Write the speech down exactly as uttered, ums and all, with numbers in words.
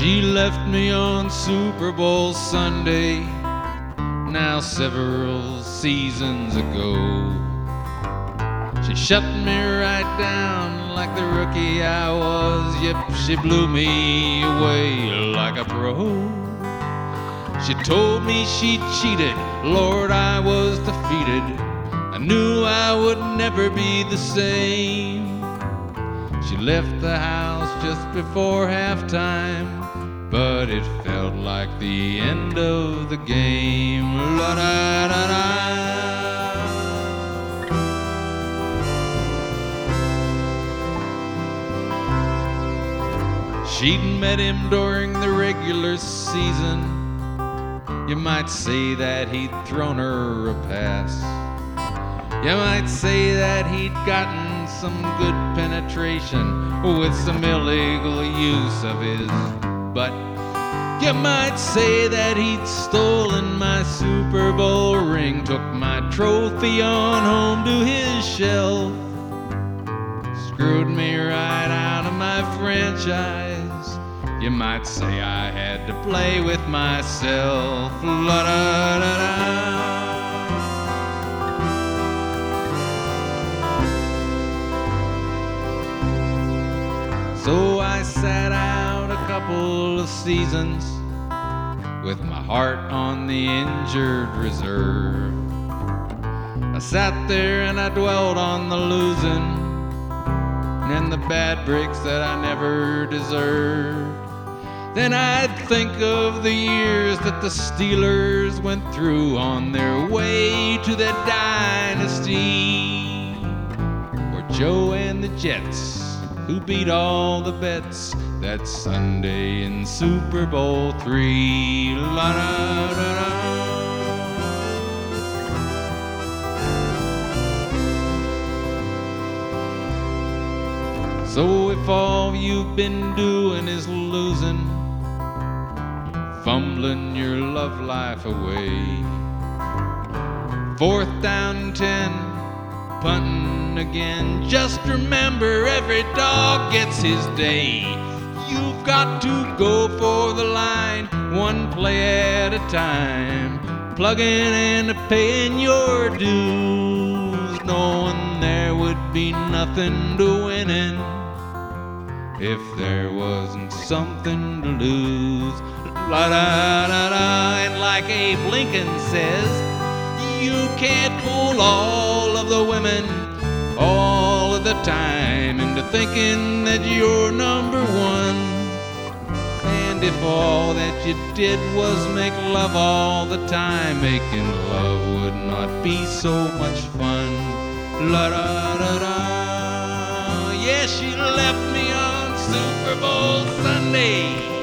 She left me on Super Bowl Sunday, now several seasons ago. She shut me right down like the rookie I was. Yep, she blew me away like a pro. She told me she cheated, Lord, I was defeated. I knew I would never be the same. She left the house just before halftime, but it felt like the end of the game. La-da-da-da. She'd met him during the regular season. You might say that he'd thrown her a pass. You might say that he'd gotten some good penetration with some illegal use of his butt. You might say that he'd stolen my Super Bowl ring, took my trophy on home to his shelf, screwed me right out of my franchise. You might say I had to play with myself. La-da-da-da. So I sat out a couple of seasons with my heart on the injured reserve. I sat there and I dwelled on the losing and the bad breaks that I never deserved. Then I'd think of the years that the Steelers went through on their way to the dynasty, or Joe and the Jets, who beat all the bets that Sunday in Super Bowl three. La-da-da-da. So if all you've been doing is losing, fumbling your love life away, fourth down and ten, punting again, just remember every dog gets his day. You've got to go for the line, one play at a time, plugging and paying your dues, knowing there would be nothing to winning if there wasn't something to lose. La-da-da-da. And like Abe Lincoln says, you can't fool all of the women all of the time into thinking that you're number one. And if all that you did was make love all the time, making love would not be so much fun. La-da-da-da. Yeah, she left me on Super Bowl Sunday,